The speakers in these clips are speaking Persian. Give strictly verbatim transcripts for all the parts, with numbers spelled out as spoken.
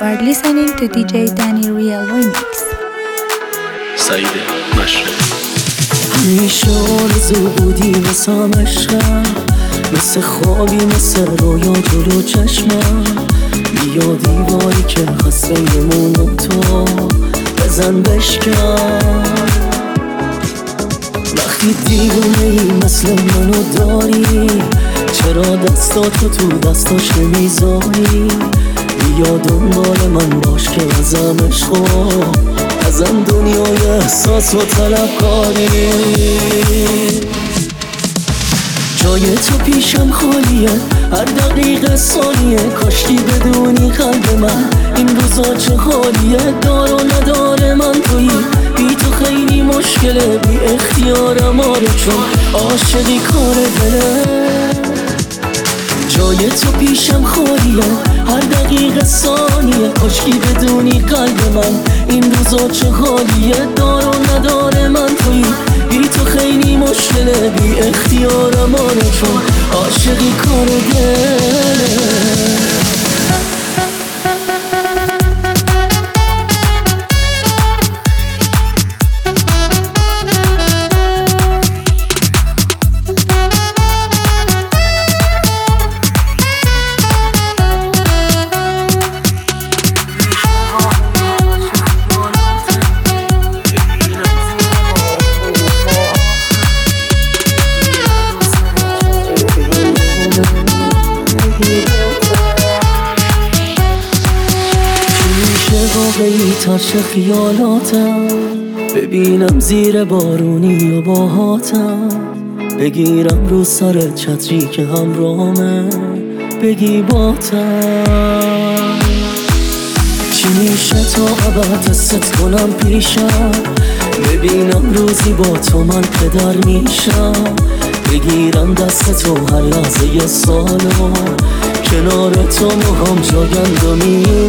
are listening to دی جی Danny Real Remix. سعید مشرق. همیشه آرزو بودی واسم عشقم، مثل خوابی مثل رویا جلو چشمم. بیا دیواری که خسته یمون تو بزن بشکن. وقتی دیوونه ای مثل منو داری، چرا دستاتو تو دستاش نمیذاری؟ بیا دنبال من باش که ازم عشقو، ازم دنیای احساس و طلبکاری. جای تو پیشم خالیه، هر دقیقه ثانیه. کاشکی بدونی قلب من این روزا چه حالیه. دار و نداره من تویی، بی تو خیلی مشکله. بی اختیارم آره چون عاشقی کار دله. جای تو پیشم خالیه، هر دقیقه ثانیه. کاشکی بدونی قلب من این روزا چه حالیه. دار و نداره من تویی، بی تو خیلی مشکله. بی اختیارم آره چون عاشقی کار دله. واقعی تر چه خیالاتم، ببینم زیر بارونی و باهاتم. بگیرم رو سر چتری که همراهمه، بگی باتم. چی میشه تا ابد حست کنم پیشم، ببینم روزی با تو من پدر میشم. بگیرم دست تو هر لحظه یه سالو، کنار تو موهام جاگند و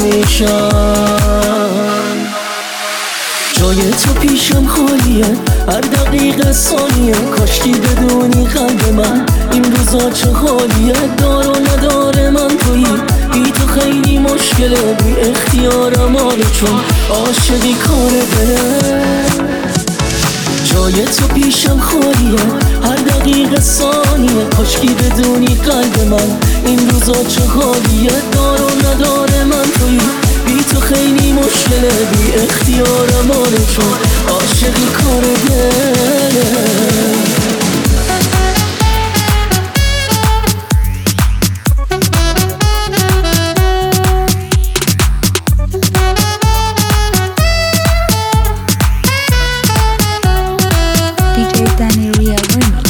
میشم. جای تو پیشم خالیه، هر دقیقه ثانیه. کاشکی بدونی قلب من این روزا چه حالیه. دار و نداره من تویی، بی تو خیلی مشکله. بی اختیارم آره چون عاشقی کار دله. جای تو پیشم خالیه، هر دقیقه ثانیه. کاشکی بدونی قلب من این روزا چه حالیه. دار و نداره من تویی، بی تو خیلی مشکله. بی اختیارم آره چون عاشقی کار دله. دی جی Danny Real Remix.